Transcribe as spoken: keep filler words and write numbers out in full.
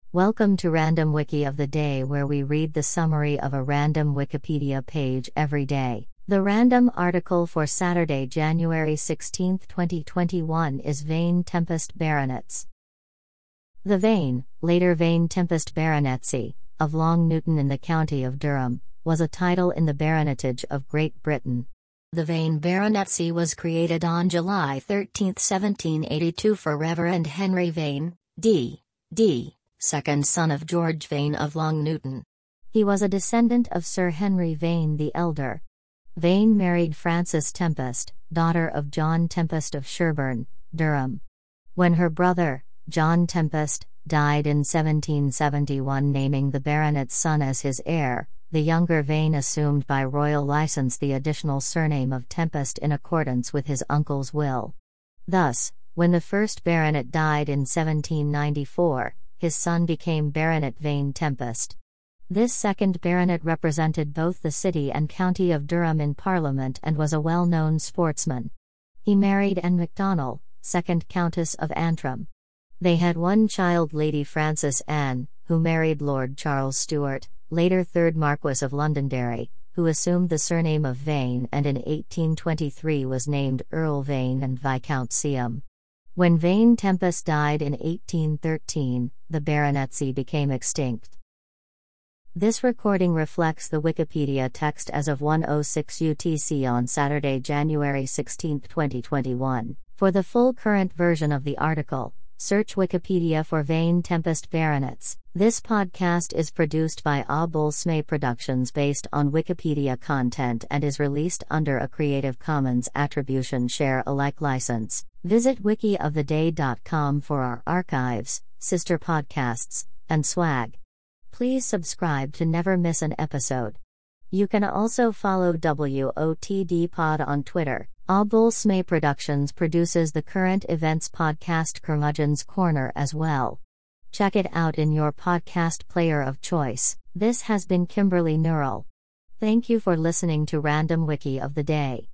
Welcome to Random Wiki of the Day, where we read the summary of a random Wikipedia page every day. The random article for Saturday, January sixteenth, twenty twenty-one is Vane Tempest Baronets. The Vane, later Vane Tempest Baronetcy, of Long Newton in the county of Durham, was a title in the baronetage of Great Britain. The Vane baronetcy was created on July thirteenth, seventeen eighty-two for Reverend Henry Vane, D D, second son of George Vane of Long Newton. He was a descendant of Sir Henry Vane the Elder. Vane married Frances Tempest, daughter of John Tempest of Sherburn, Durham. When her brother, John Tempest, died in seventeen seventy-one, naming the baronet's son as his heir, the younger Vane assumed by royal license the additional surname of Tempest in accordance with his uncle's will. Thus, when the first baronet died in seventeen ninety-four, his son became Baronet Vane Tempest. This second baronet represented both the city and county of Durham in Parliament and was a well-known sportsman. He married Anne MacDonell, second Countess of Antrim. They had one child, Lady Frances Anne, who married Lord Charles Stuart, later third Marquess of Londonderry, who assumed the surname of Vane and in eighteen twenty-three was named Earl Vane and Viscount Seaham. When Vane Tempest died in eighteen thirteen, the baronetcy became extinct. This recording reflects the Wikipedia text as of one oh six U T C on Saturday, January sixteenth, twenty twenty-one. For the full current version of the article, search Wikipedia for Vane Tempest Baronets. This podcast is produced by A Bulsmay Productions based on Wikipedia content and is released under a Creative Commons Attribution Share Alike license. Visit wiki of the day dot com for our archives, sister podcasts, and swag. Please subscribe to never miss an episode. You can also follow W O T D Pod on Twitter. A Bulsmay Productions produces the current events podcast Curmudgeon's Corner as well. Check it out in your podcast player of choice. This has been Kimberly Neural. Thank you for listening to Random Wiki of the Day.